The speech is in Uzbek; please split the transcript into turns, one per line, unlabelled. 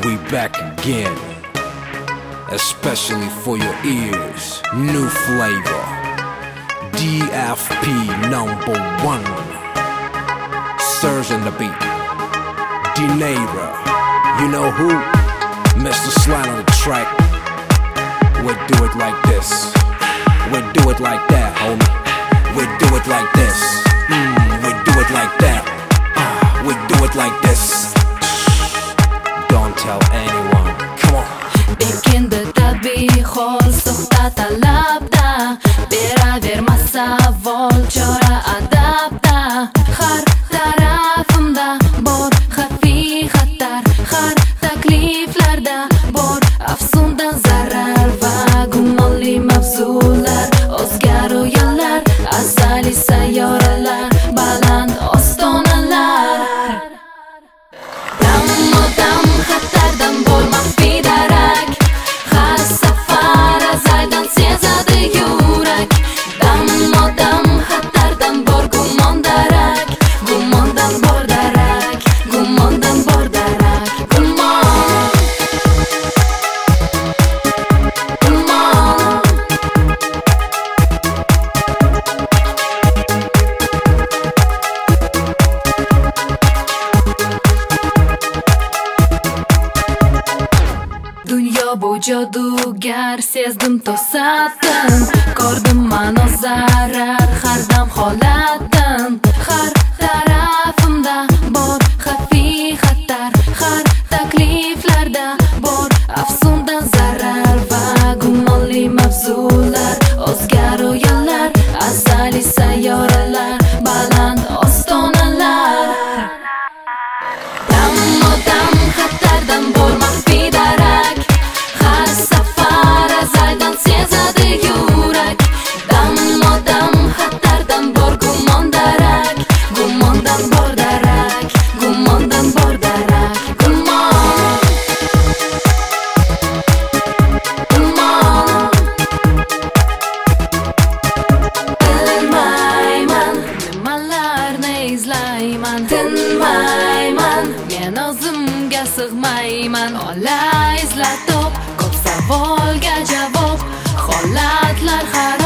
We back again, especially for your ears. New flavor, DFP #1. Surge in the beat, D-Neighbor, you know who? Mr. Slide on the track. We do it like this, we do it like that, homie. We do it like this, we do it like that, we do it like this. Don't tell anyone, come on.
Bekindi tabiiy hol suhbat talabda, beraverma savol chora adabda. Har tarafimda bor xafiy xatar, har takliflarda bor afsundan zarar va gumonli mavzular. O'zgaru yillar, azaliy sayyoralar, baland ostonalar. Dam xatardan bo'lma bedarak, har safar azaldan sezadi yurak. Dam xatardan bor gumon darak, gumondan bor darak, gumondan bor darak. Gumon, gumon. Dunyo bu jodugar, sezdim to'satdan, ko'rdim ma'no zarar, har dam holatim. Har tarafimda bor xafiy xatar, har takliflarda bor afsundan zarar va gumonli mavzular. O'zgaru yillar, azaliy sayyoralar, baland ostonalar. Dam xatardan bo'lma bedarak, har safar azaldan sezadi yurak. Dam xatardan bor gumon darak, gumondan bor darak, gumondan bor darak. Gumon, gumon. Bilmayman nimalarni izlayman, tinmayman, men o'zimga sig'mayman. Ola izlatib ko'p savolga javob, holatlar xarob.